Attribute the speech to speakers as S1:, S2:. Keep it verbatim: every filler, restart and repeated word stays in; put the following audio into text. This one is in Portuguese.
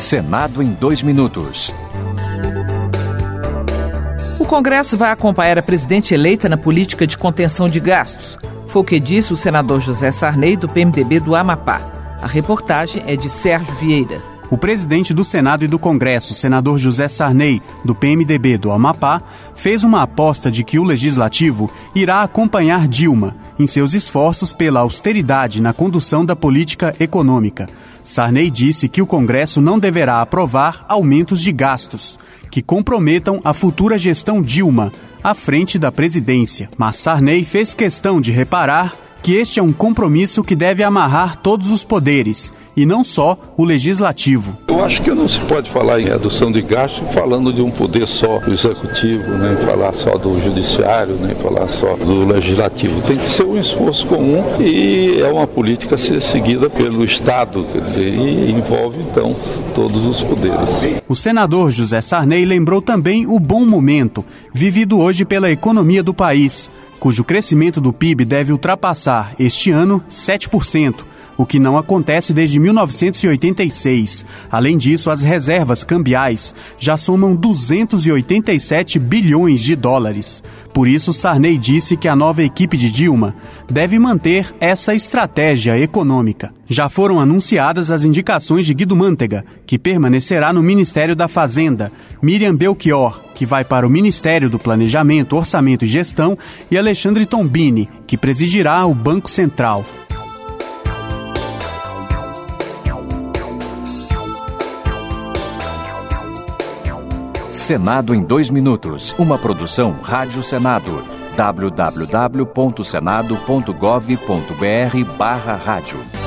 S1: Senado em dois minutos.
S2: O Congresso vai acompanhar a presidente eleita na política de contenção de gastos. Foi o que disse o senador José Sarney, do P M D B do Amapá. A reportagem é de Sérgio Vieira.
S3: O presidente do Senado e do Congresso, senador José Sarney, do P M D B do Amapá, fez uma aposta de que o Legislativo irá acompanhar Dilma em seus esforços pela austeridade na condução da política econômica. Sarney disse que o Congresso não deverá aprovar aumentos de gastos que comprometam a futura gestão Dilma à frente da presidência. Mas Sarney fez questão de reparar que este é um compromisso que deve amarrar todos os poderes, e não só o legislativo.
S4: Eu acho que não se pode falar em redução de gastos falando de um poder só do executivo, nem falar só do judiciário, nem falar só do legislativo. Tem que ser um esforço comum e é uma política a ser seguida pelo Estado, quer dizer, e envolve então todos os poderes.
S3: O senador José Sarney lembrou também o bom momento vivido hoje pela economia do país, cujo crescimento do P I B deve ultrapassar este ano sete por cento, o que não acontece desde mil novecentos e oitenta e seis. Além disso, as reservas cambiais já somam duzentos e oitenta e sete bilhões de dólares. Por isso, Sarney disse que a nova equipe de Dilma deve manter essa estratégia econômica. Já foram anunciadas as indicações de Guido Mantega, que permanecerá no Ministério da Fazenda, Miriam Belchior, que vai para o Ministério do Planejamento, Orçamento e Gestão, e Alexandre Tombini, que presidirá o Banco Central.
S1: Senado em dois minutos. Uma produção Rádio Senado. w w w ponto senado ponto gov ponto b r barra rádio.